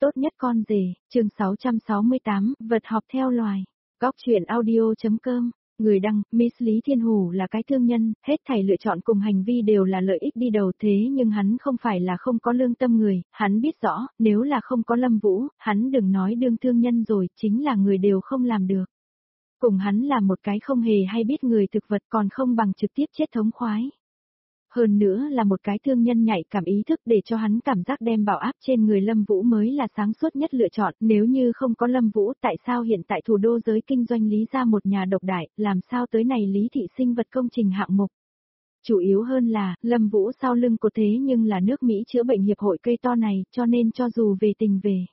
Tốt nhất con rể, chương 668, vật họp theo loài. Góc truyện audio.com, người đăng, Miss Lý Thiên Hủ là cái thương nhân, hết thảy lựa chọn cùng hành vi đều là lợi ích đi đầu thế nhưng hắn không phải là không có lương tâm người, hắn biết rõ, nếu là không có Lâm Vũ, hắn đừng nói đương thương nhân rồi, chính là người đều không làm được. Cùng hắn là một cái không hề hay biết người thực vật còn không bằng trực tiếp chết thống khoái. Hơn nữa là một cái thương nhân nhạy cảm ý thức để cho hắn cảm giác đem bảo áp trên người Lâm Vũ mới là sáng suốt nhất lựa chọn, nếu như không có Lâm Vũ tại sao hiện tại thủ đô giới kinh doanh Lý ra một nhà độc đại, làm sao tới này Lý thị sinh vật công trình hạng mục. Chủ yếu hơn là, Lâm Vũ sau lưng của thế nhưng là nước Mỹ chữa bệnh hiệp hội cây to này, cho nên cho dù về tình về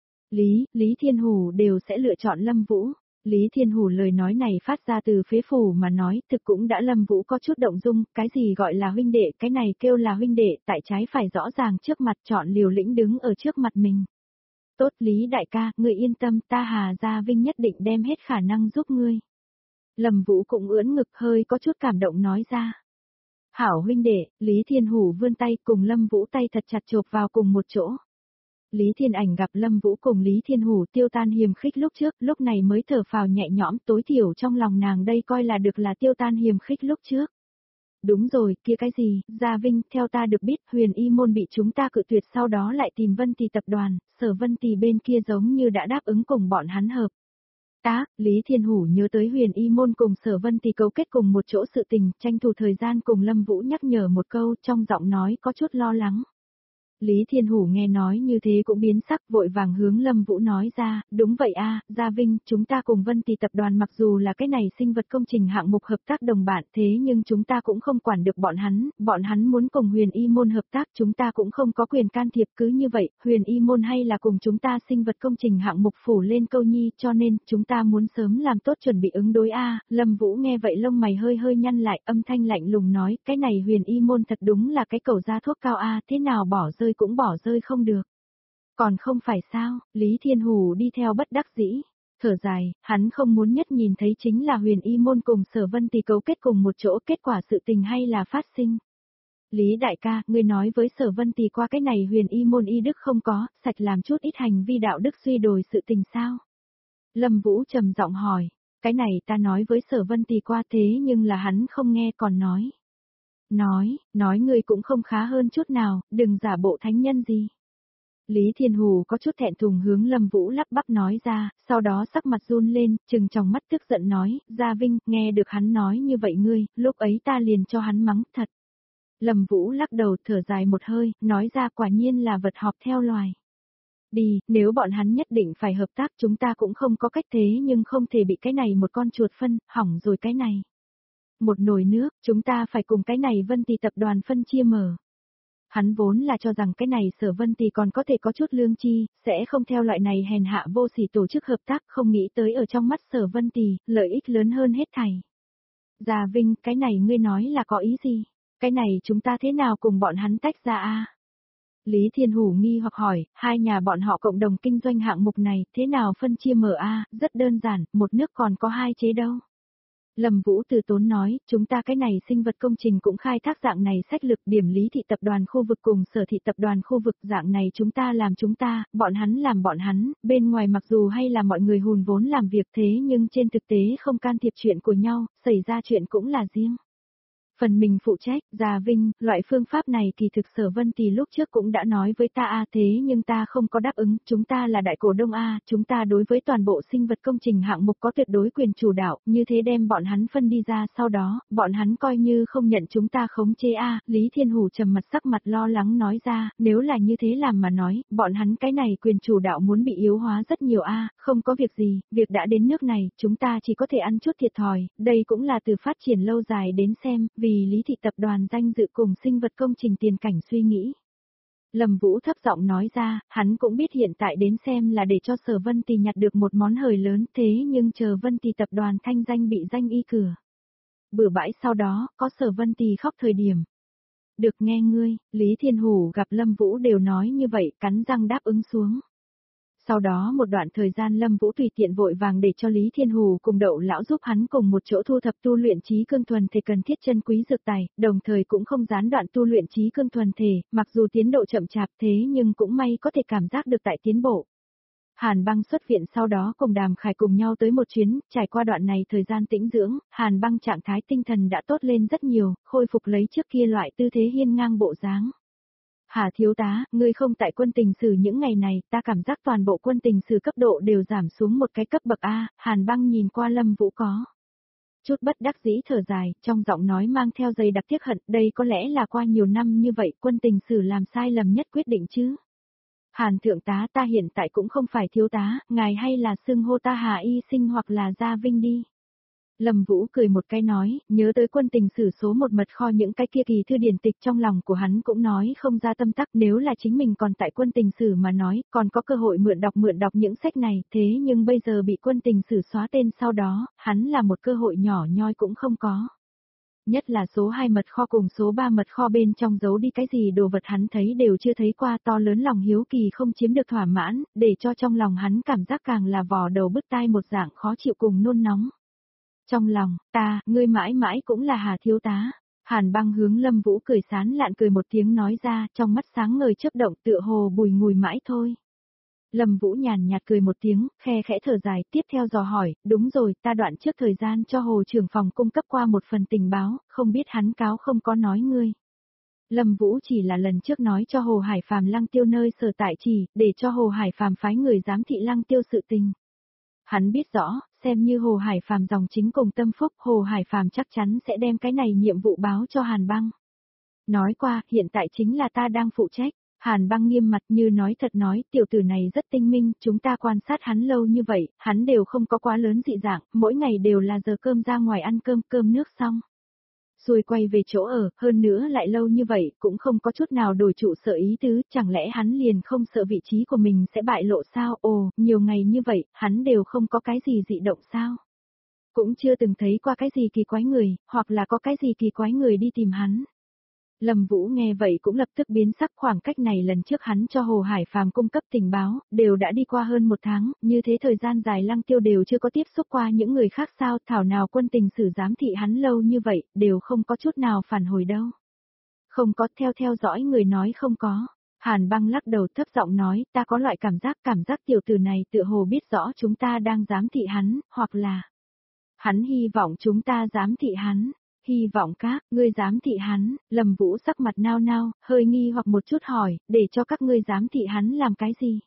Lý Thiên Hủ đều sẽ lựa chọn Lâm Vũ. Lý Thiên Hủ lời nói này phát ra từ phế phủ mà nói, thực cũng đã Lâm Vũ có chút động dung, cái gì gọi là huynh đệ, cái này kêu là huynh đệ, tại trái phải rõ ràng trước mặt chọn liều lĩnh đứng ở trước mặt mình. Tốt Lý đại ca, ngươi yên tâm, ta Hà Gia Vinh nhất định đem hết khả năng giúp ngươi. Lâm Vũ cũng ưỡn ngực hơi có chút cảm động nói ra. Hảo huynh đệ, Lý Thiên Hủ vươn tay cùng Lâm Vũ tay thật chặt chộp vào cùng một chỗ. Lý Thiên Ảnh gặp Lâm Vũ cùng Lý Thiên Hủ tiêu tan hiềm khích lúc trước, lúc này mới thở phào nhẹ nhõm, tối thiểu trong lòng nàng đây coi là được là tiêu tan hiềm khích lúc trước. Đúng rồi, kia cái gì, Gia Vinh, theo ta được biết, Huyền Y Môn bị chúng ta cự tuyệt sau đó lại tìm Vân Tì tập đoàn, Sở Vân Tì bên kia giống như đã đáp ứng cùng bọn hắn hợp. Lý Thiên Hủ nhớ tới Huyền Y Môn cùng Sở Vân Tì cấu kết cùng một chỗ sự tình, tranh thủ thời gian cùng Lâm Vũ nhắc nhở một câu, trong giọng nói có chút lo lắng. Lý Thiên Hủ nghe nói như thế cũng biến sắc, vội vàng hướng Lâm Vũ nói ra, đúng vậy a, Gia Vinh, chúng ta cùng Vân Tì tập đoàn mặc dù là cái này sinh vật công trình hạng mục hợp tác đồng bạn thế nhưng chúng ta cũng không quản được bọn hắn muốn cùng Huyền Y Môn hợp tác chúng ta cũng không có quyền can thiệp cứ như vậy, Huyền Y Môn hay là cùng chúng ta sinh vật công trình hạng mục phủ lên câu nhi cho nên chúng ta muốn sớm làm tốt chuẩn bị ứng đối a. Lâm Vũ nghe vậy lông mày hơi hơi nhăn lại, âm thanh lạnh lùng nói, cái này Huyền Y Môn thật đúng là cái cầu ra thuốc cao a, thế nào bỏ rơi cũng bỏ rơi không được. Còn không phải sao, Lý Thiên Hủ đi theo bất đắc dĩ, thở dài, hắn không muốn nhất nhìn thấy chính là Huyền Y Môn cùng Sở Vân Tì cấu kết cùng một chỗ, kết quả sự tình hay là phát sinh. Lý đại ca, ngươi nói với Sở Vân Tì qua cái này Huyền Y Môn y đức không có, sạch làm chút ít hành vi đạo đức suy đồi sự tình sao? Lâm Vũ trầm giọng hỏi, cái này ta nói với Sở Vân Tì qua thế nhưng là hắn không nghe còn nói. Nói ngươi cũng không khá hơn chút nào, đừng giả bộ thánh nhân gì. Lý Thiên Hủ có chút thẹn thùng hướng Lâm Vũ lắp bắp nói ra, sau đó sắc mặt run lên, trừng tròng mắt tức giận nói, Gia Vinh, nghe được hắn nói như vậy ngươi, lúc ấy ta liền cho hắn mắng thật. Lâm Vũ lắc đầu thở dài một hơi, nói ra quả nhiên là vật họp theo loài. Đi, nếu bọn hắn nhất định phải hợp tác chúng ta cũng không có cách thế nhưng không thể bị cái này một con chuột phân, hỏng rồi cái này. Một nồi nước, chúng ta phải cùng cái này Vân Tì tập đoàn phân chia mở. Hắn vốn là cho rằng cái này Sở Vân Tì còn có thể có chút lương chi, sẽ không theo loại này hèn hạ vô sỉ tổ chức hợp tác, không nghĩ tới ở trong mắt Sở Vân Tì, lợi ích lớn hơn hết thảy. Gia Vinh, cái này ngươi nói là có ý gì? Cái này chúng ta thế nào cùng bọn hắn tách ra a? Lý Thiên Hủ nghi hoặc hỏi, hai nhà bọn họ cộng đồng kinh doanh hạng mục này, thế nào phân chia mở a? Rất đơn giản, một nước còn có hai chế đâu. Lâm Vũ từ tốn nói, chúng ta cái này sinh vật công trình cũng khai thác dạng này sách lực điểm Lý thị tập đoàn khu vực cùng Sở thị tập đoàn khu vực dạng này chúng ta làm chúng ta, bọn hắn làm bọn hắn, bên ngoài mặc dù hay là mọi người hùn vốn làm việc thế nhưng trên thực tế không can thiệp chuyện của nhau, xảy ra chuyện cũng là riêng. Phần mình phụ trách, Gia Vinh, loại phương pháp này kỳ thực Sở Vân Tì lúc trước cũng đã nói với ta thế nhưng ta không có đáp ứng, chúng ta là đại cổ đông chúng ta đối với toàn bộ sinh vật công trình hạng mục có tuyệt đối quyền chủ đạo, như thế đem bọn hắn phân đi ra sau đó, bọn hắn coi như không nhận chúng ta khống chế Lý Thiên Hủ trầm mặt sắc mặt lo lắng nói ra, nếu là như thế làm mà nói, bọn hắn cái này quyền chủ đạo muốn bị yếu hóa rất nhiều không có việc gì, việc đã đến nước này, chúng ta chỉ có thể ăn chút thiệt thòi, đây cũng là từ phát triển lâu dài đến xem, vì Lý thị tập đoàn danh dự cùng sinh vật công trình tiền cảnh suy nghĩ. Lâm Vũ thấp giọng nói ra, hắn cũng biết hiện tại đến xem là để cho Sở Vân Tì nhặt được một món hời lớn thế nhưng chờ Vân Tì tập đoàn thanh danh bị danh y cửa. Bữa bãi sau đó, có Sở Vân Tì khóc thời điểm. Được nghe ngươi, Lý Thiên Hủ gặp Lâm Vũ đều nói như vậy, cắn răng đáp ứng xuống. Sau đó một đoạn thời gian Lâm Vũ tùy tiện vội vàng để cho Lý Thiên Hù cùng Đậu lão giúp hắn cùng một chỗ thu thập tu luyện trí cương thuần thể cần thiết chân quý dược tài, đồng thời cũng không gián đoạn tu luyện trí cương thuần thể, mặc dù tiến độ chậm chạp thế nhưng cũng may có thể cảm giác được tại tiến bộ. Hàn Băng xuất viện sau đó cùng Đàm Khải cùng nhau tới một chuyến, trải qua đoạn này thời gian tĩnh dưỡng, Hàn Băng trạng thái tinh thần đã tốt lên rất nhiều, khôi phục lấy trước kia loại tư thế hiên ngang bộ dáng. Hà thiếu tá, ngươi không tại quân tình sử những ngày này, ta cảm giác toàn bộ quân tình sử cấp độ đều giảm xuống một cái cấp bậc A, Hàn Băng nhìn qua Lâm Vũ có chút bất đắc dĩ thở dài, trong giọng nói mang theo dày đặc tiếc hận, đây có lẽ là qua nhiều năm như vậy quân tình sử làm sai lầm nhất quyết định chứ. Hàn thượng tá, ta hiện tại cũng không phải thiếu tá, ngài hay là xưng hô ta Hà Y Sinh hoặc là Gia Vinh đi. Lâm Vũ cười một cái nói, nhớ tới quân tình sử số một mật kho những cái kia kỳ thư điển tịch trong lòng của hắn cũng nói không ra tâm tắc, nếu là chính mình còn tại quân tình sử mà nói, còn có cơ hội mượn đọc những sách này, thế nhưng bây giờ bị quân tình sử xóa tên sau đó, hắn là một cơ hội nhỏ nhoi cũng không có. Nhất là số 2 mật kho cùng số 3 mật kho bên trong giấu đi cái gì đồ vật hắn thấy đều chưa thấy qua, to lớn lòng hiếu kỳ không chiếm được thỏa mãn, để cho trong lòng hắn cảm giác càng là vò đầu bứt tai một dạng khó chịu cùng nôn nóng. Trong lòng, ngươi mãi mãi cũng là Hà thiếu tá. Hàn Băng hướng Lâm Vũ cười sán lạn cười một tiếng nói ra, trong mắt sáng ngời chớp động tựa hồ bùi ngùi mãi thôi. Lâm Vũ nhàn nhạt cười một tiếng, khe khẽ thở dài, tiếp theo dò hỏi, đúng rồi, ta đoạn trước thời gian cho Hồ trưởng phòng cung cấp qua một phần tình báo, không biết hắn cáo không có nói ngươi. Lâm Vũ chỉ là lần trước nói cho Hồ Hải Phàm Lăng Tiêu nơi sở tại chỉ, để cho Hồ Hải Phàm phái người giám thị Lăng Tiêu sự tình. Hắn biết rõ, xem như Hồ Hải Phàm dòng chính cùng tâm phúc, Hồ Hải Phàm chắc chắn sẽ đem cái này nhiệm vụ báo cho Hàn Băng. Nói qua, hiện tại chính là ta đang phụ trách. Hàn Băng nghiêm mặt như nói thật nói, tiểu tử này rất tinh minh, chúng ta quan sát hắn lâu như vậy, hắn đều không có quá lớn dị dạng, mỗi ngày đều là giờ cơm ra ngoài ăn cơm nước xong. Rồi quay về chỗ ở, hơn nữa lại lâu như vậy, cũng không có chút nào đổi trụ sở ý tứ, chẳng lẽ hắn liền không sợ vị trí của mình sẽ bại lộ sao? Ồ, nhiều ngày như vậy, hắn đều không có cái gì dị động sao? Cũng chưa từng thấy qua cái gì kỳ quái người, hoặc là có cái gì kỳ quái người đi tìm hắn. Lâm Vũ nghe vậy cũng lập tức biến sắc, khoảng cách này lần trước hắn cho Hồ Hải Phàm cung cấp tình báo, đều đã đi qua hơn 1 tháng, như thế thời gian dài Lăng Tiêu đều chưa có tiếp xúc qua những người khác sao, thảo nào quân tình sử giám thị hắn lâu như vậy, đều không có chút nào phản hồi đâu. Không có, theo dõi người nói không có. Hàn Băng lắc đầu thấp giọng nói, ta có loại cảm giác tiểu tử này tựa hồ biết rõ chúng ta đang giám thị hắn, hoặc là hắn hy vọng chúng ta giám thị hắn. Hy vọng các ngươi giám thị hắn. Lâm Vũ sắc mặt nao nao, hơi nghi hoặc một chút hỏi, để cho các ngươi giám thị hắn làm cái gì?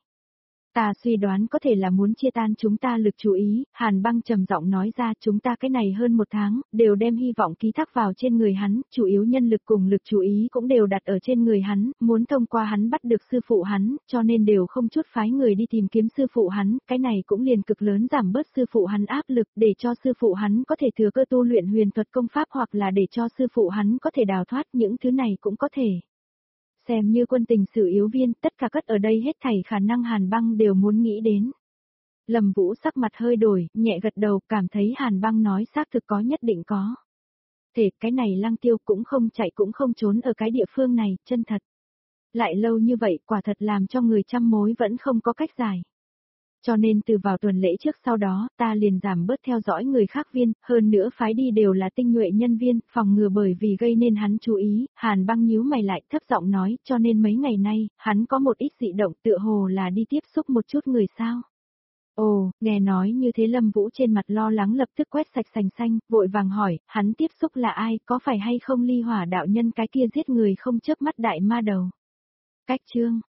Ta suy đoán có thể là muốn chia tan chúng ta lực chú ý, Hàn Băng trầm giọng nói ra, chúng ta cái này hơn 1 tháng, đều đem hy vọng ký thác vào trên người hắn, chủ yếu nhân lực cùng lực chú ý cũng đều đặt ở trên người hắn, muốn thông qua hắn bắt được sư phụ hắn, cho nên đều không chút phái người đi tìm kiếm sư phụ hắn, cái này cũng liền cực lớn giảm bớt sư phụ hắn áp lực, để cho sư phụ hắn có thể thừa cơ tu luyện huyền thuật công pháp hoặc là để cho sư phụ hắn có thể đào thoát, những thứ này cũng có thể. Xem như quân tình sử yếu viên, tất cả cất ở đây hết thảy khả năng Hàn Băng đều muốn nghĩ đến. Lâm Vũ sắc mặt hơi đổi, nhẹ gật đầu, cảm thấy Hàn Băng nói xác thực có nhất định có. Thể cái này Lăng Tiêu cũng không chạy cũng không trốn ở cái địa phương này, chân thật. Lại lâu như vậy, quả thật làm cho người trăm mối vẫn không có cách giải. Cho nên từ vào tuần lễ trước sau đó, ta liền giảm bớt theo dõi người khác viên, hơn nữa phái đi đều là tinh nhuệ nhân viên, phòng ngừa bởi vì gây nên hắn chú ý, Hàn Băng nhíu mày lại thấp giọng nói, cho nên mấy ngày nay, hắn có một ít dị động tựa hồ là đi tiếp xúc một chút người sao. Ồ, nghe nói như thế Lâm Vũ trên mặt lo lắng lập tức quét sạch sành xanh, vội vàng hỏi, hắn tiếp xúc là ai, có phải hay không Ly Hỏa đạo nhân cái kia giết người không chớp mắt đại ma đầu. Cách chương